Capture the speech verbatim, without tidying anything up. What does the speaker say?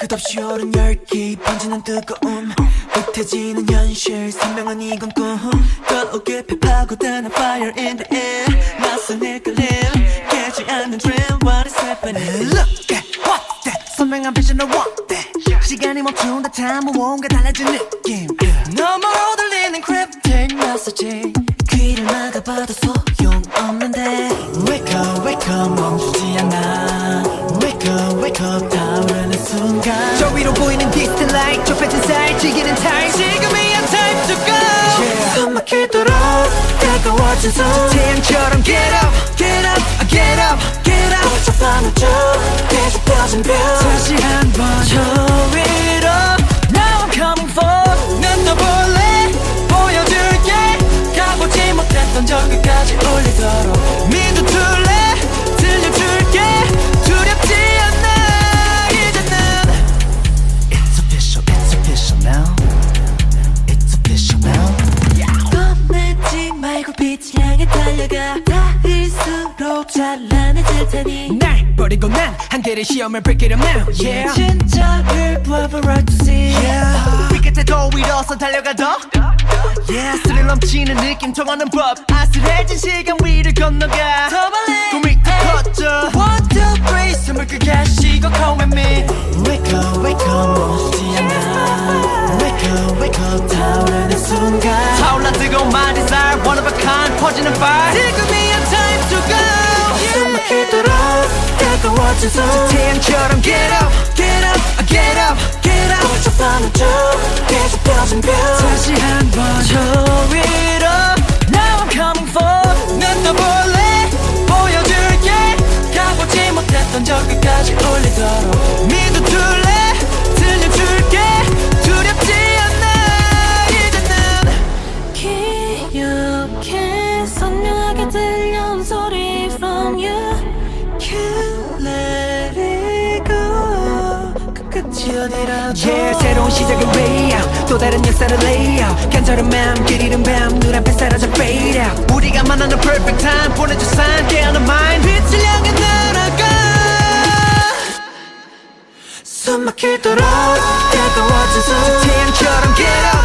끝없이 오른 열기 번지는 뜨거움 못해지는 현실 선명한 이건 꿈 더욱이 파고드는 fire in the air 낯선 헷갈림 깨지 않는 dream what is happening Look at what that 선명한 vision of what that 시간이 멈춘 듯한 무언가 달라진 느낌 너머로 들리는 cryptic message 귀를 막아봐도 소용없는데 Wake up wake up 멈추지 않아 Wake up wake up 타오르는 순간 저 위로 보이는 distant light 좁혀진 사이 지기는 time 지금이야 time to go yeah. 숨 막히도록 가까워진 손 태양처럼 get up get up get up get up 꽃을 파묻혀 계속펴진 별 다시 한번 저 위로 Now I'm coming for 난 너 볼래 보여줄게 가보지 못했던 저 끝까지 올리도록 믿어 둘래 들려줄게 두렵지 않아 이제는 It's official it's official now It's official now 꺼내지 말고 빛을 향해 달려가 닿을수록 찬란해질 테니 날 버리고 난 한계를 시험을 break it up now yeah. 진짜를 봐봐 right to see yeah. 위 끝에도 위로서 달려가 더 yeah. 스릴 넘치는 느낌 통하는 법 아슬해진 시간 위를 건너가 더 빨리 그 밑에 걷죠 one two three 숨을 크게 쉬고 come with me Wake up wake up 멈추지 않아 Wake up wake up 타오르는 순간 타올라 뜨거운 my desire one of a kind 퍼지는 fire 지금이야 time to go 숨 막히도록 가까워진 손 태양처럼 get up get up get up get up 꽃을 파묻혀 계속 펴진 별 다시 한번 저 위로 Now I'm coming for 난 너 볼래 보여줄게 가보지 못했던 저 끝까지 올리도록 믿어 둘래 들려줄게 두렵지 않아 이제는 기억해 선명하게 들려온 소리 from you Can't let it go 끝이 어디라도 yeah, 새로운 시작의 way out 또 다른 역사를 lay out 간절한 마음 길 잃은 밤 눈앞에 사라져 fade out 우리가 만나는 perfect time 보내줘 sign 깨어난 mind 빛을 향해 날아가 숨 막히도록 가까워진 손 태양처럼 get up